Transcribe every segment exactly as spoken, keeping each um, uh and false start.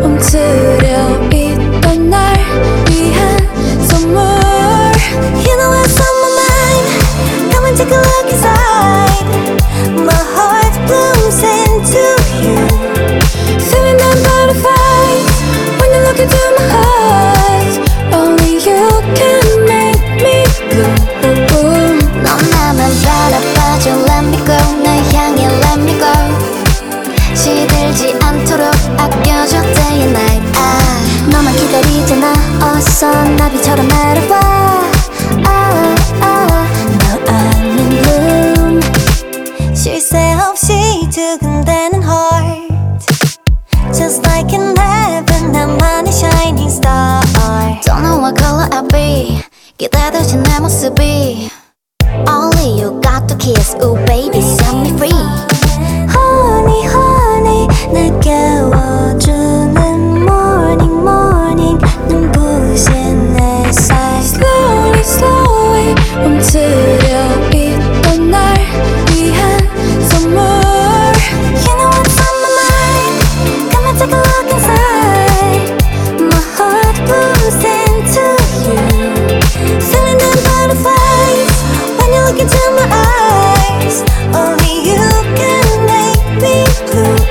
움츠려 있던 날 위한 선물. You know what's on my mind. Come and take a look inside. My heart blooms into you. Feeling that butterflies when you look into my eyes. Only you can make me blue. 넌 나만 바라봐줘. Let me go. 날 향해 let me go. 시들지 않도록 아껴줘 day and night. 아, 너만 기다리잖아. 어서 나비처럼 날아와. 아, 아, Now I'm in bloom. 쉴 새 없이 두근대는 heart. Just like in heaven 나만의 shining star. Don't know what color I'll be. 기다려진 내 모습이 Only you got to kiss. Ooh baby set me free. Honey honey 날 깨워주는 morning morning 눈부신 햇살. Slowly slowly 움츠려 있던 날 위한 선물. You know what's on my mind. Come and take a look inside. My heart blooms into you. Feeling the butterflies when you look into my eyes. Only you can make me blue.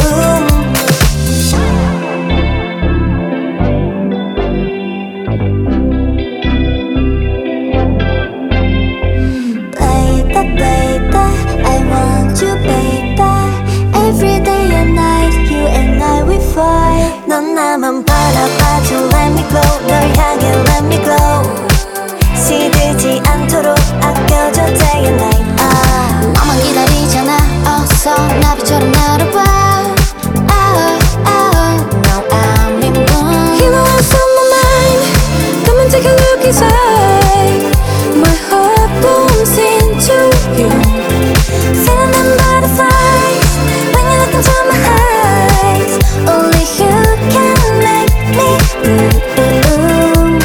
Baby, baby, I want you, baby. Every day and night, you and I we fly. 넌 나만 바라봐줘, let me glow. 널 향해 let me glow. 시들지 않도록 아껴줘 day and night. 아, 너만 기다리잖아. 어서 나비처럼 날아와. 아, 아, Now I'm in bloom. You know what's on my mind. Come and take a look inside. My heart blooms into you. Feeling them butterflies when you look into my eyes. Only you can make me bloom.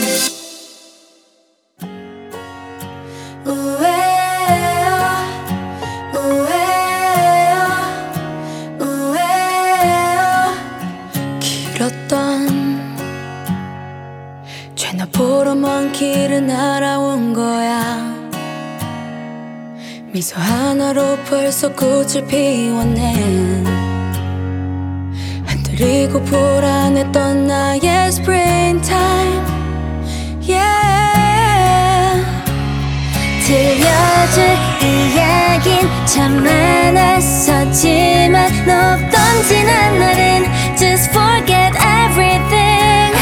우에요, 우에요, 우에요. 길었던 죄나 보러 먼 길을 날아온 거야. 미소 하나로 벌써 꽃을 피워낸 흔들리고 불안했던 나의 springtime. Yeah. 들려줄 이야긴 참 많았었지만 너 없던 지난 날은 Just forget everything.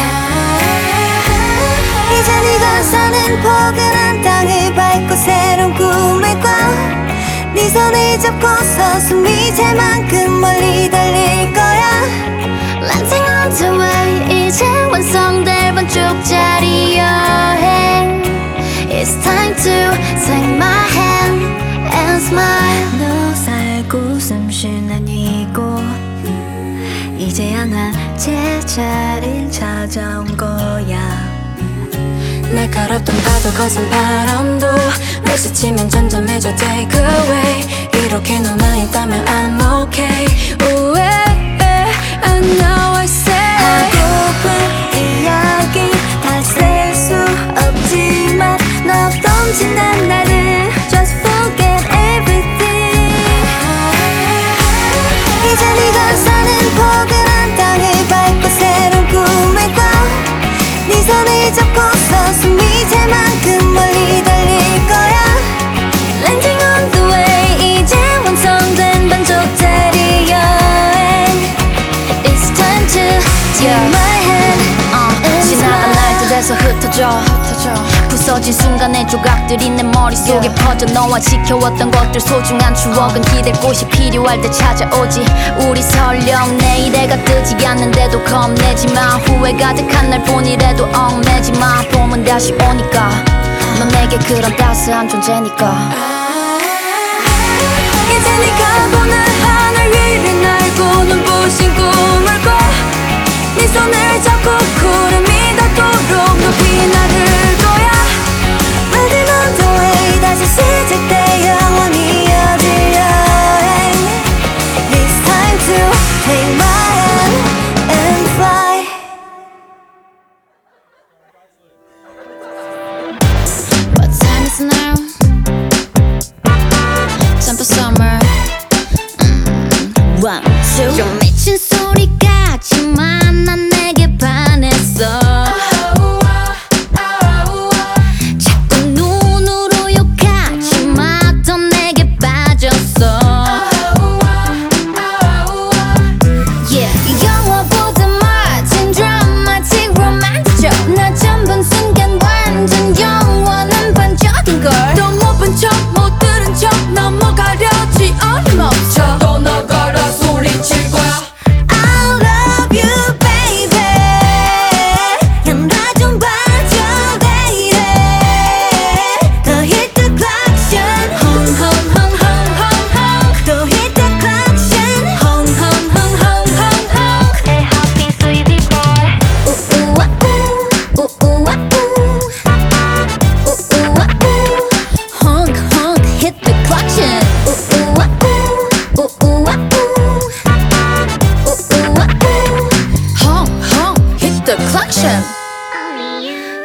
이제 네가 사는 포근한 땅을 밟고 새로운 꿈을 꿔. 네 손을 잡고서 숨이 찰 만큼 멀리 달릴 거야. Landing on the way. 이제 완성될 반쪽짜리 여행. It's time to take my hand and smile. 너 살고 숨쉬는 이곳 이제야 난 제자리를 찾아온 거야. 날카롭던 파도 거센 바람도 날 스치면 점점해져 take away. 이렇게 너만 있다면 I'm okay. Ooh, I know I say 하고픈 이야기 다 쓸 수 없지만 너 없던 지난 날을 Just forget everything. 이제 네가 사는 포근한 땅을 밟고 새로운 꿈을 꿔. 네 손을 잡고서 숨이 찰 만큼 멀리 달릴 거야. Landing on the way. 이제 완성된 반쪽짜리 여행. It's time to take my hand and 지나간 smile. 날들에서 흩어져 부서진 순간의 조각들이 내 머릿속에 퍼져. 너와 지켜왔던 것들 소중한 추억은 기댈 곳이 필요할 때 찾아오지. 우리 설령 내일해가 뜨지 않는데도 겁내지마. 후회 가득한 날 뿐이라도 얽매지마. 봄은 다시 오니까 넌 내게 그런 따스한 존재니까. 이제 네가 보는 하늘 위를 날고 눈부신 꿈을 꿔. 네 손을 잡고 구름이 닿도록 높이 나를 거야. Riding on the way 다시 시작돼 영원히 이어질 여행. It's time to take my hand and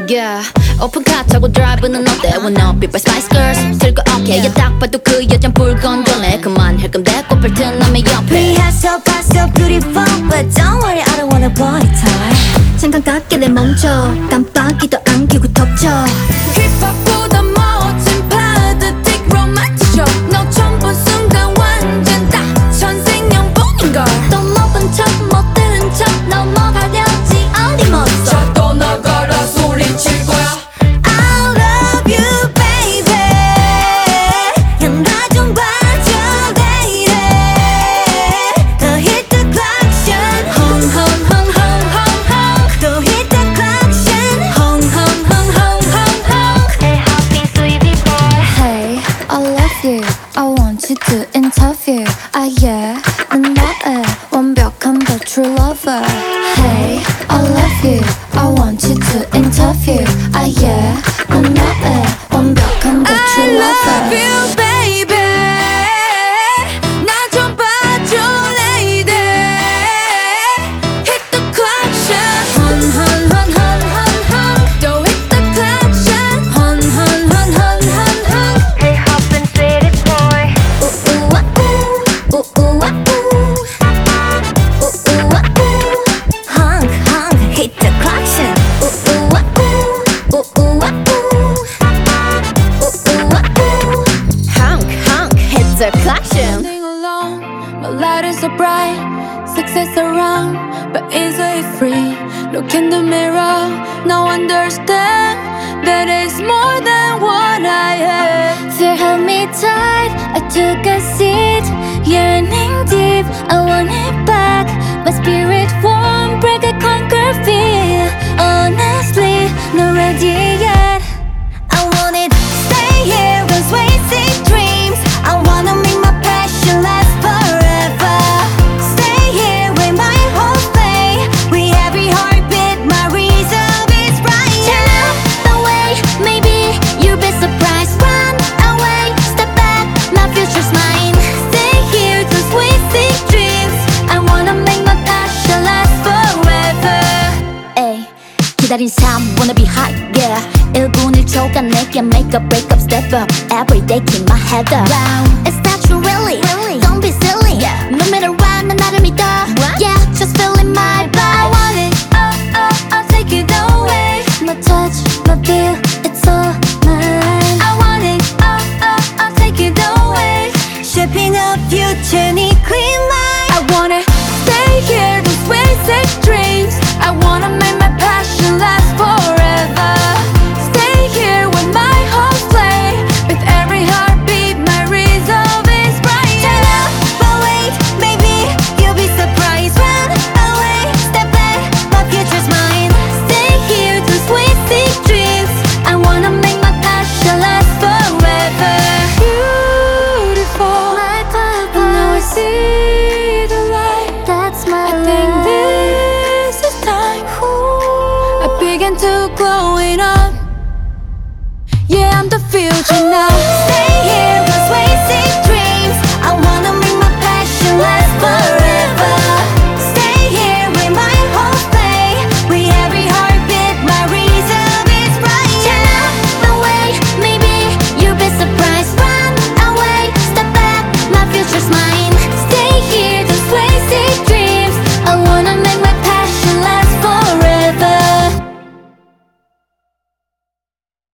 Yeah, 오픈카 타고 드라이브는 어때? When up, people Spice Girls 들고 okay. yeah. 딱 봐도 그 여잔 불 건조네. 그만할 건데 꽃을 튼 남의 옆에. We have so far so beautiful, but don't worry, I don't wanna body time. 잠깐 깎게 멈춰. 깜빡이도 안 켜고 덮쳐. 힙합보다 멋진 파드틱 로맨틱 쇼. 너 처음 본 순간 완전 다 천생연분인걸. 또 못 본 척, 못 들은 척 넘어가려지 어디 멈춰. 자 떠나가라 소리칠 거야. I love you, baby. 나 좀 봐줘, lady. 더 hit the clock, Hung hung hung hung hung hung. 또 hit the clock, Hung hung hung hung hung hung. Hey, happy sweetie boy. Hey, I love you. I want you to interview. Ah yeah, 난 너의 완벽한 the true lover. Hey, I love you. I want you to interview. Ah yeah, 난 너의 완벽한 the I true love lover. you, baby. 나 좀 봐줘, lady. Hit the clock, shine. Hun, hun, hun, hun, hun, hun. 또 hit the clock, shine. Hun, hun, hun, hun, hun, hun. Hey, happy sweetie boy. Ooh ooh ah ooh, ooh ooh ah ooh, ooh ooh ah ooh, Honk, honk, hit the clock, ooh ooh ah ooh, ooh ooh ah ooh, ooh ooh ah ooh. Honk honk, hit the clock. Standing alone, my light is so bright. Success around, but easily free. Look in the mirror, now understand that it's more than what I am. Feel held me tight. I took a seat, yearning deep. I want it back. My spirit won't break. I conquer fear. Honestly, not ready yet. I wanna stay here, those wasted dreams. I wanna make my passion last forever. Stay here with my whole faith. With every heartbeat, my reserve is bright. Turn the way, maybe you'll be surprised. Run away, step back, my future's mine. Stay here, those wasted dreams. I wanna make my passion last forever. Ay, 기다린 삶 wanna be high, yeah. 일 분 일 초가 내게 make a break up, step up. Every day keep my head up. Wow, is that true really? Really? Don't be silly. Yeah. No matter what, 난 나를 믿어. What? Yeah, just feeling my I vibe. want it, oh, oh, I'll take it away. My touch, my feel, it's all mine. I want it, oh, oh, I'll take it away. Shaping a future, need clean mind. I wanna stay here, those wasted dreams.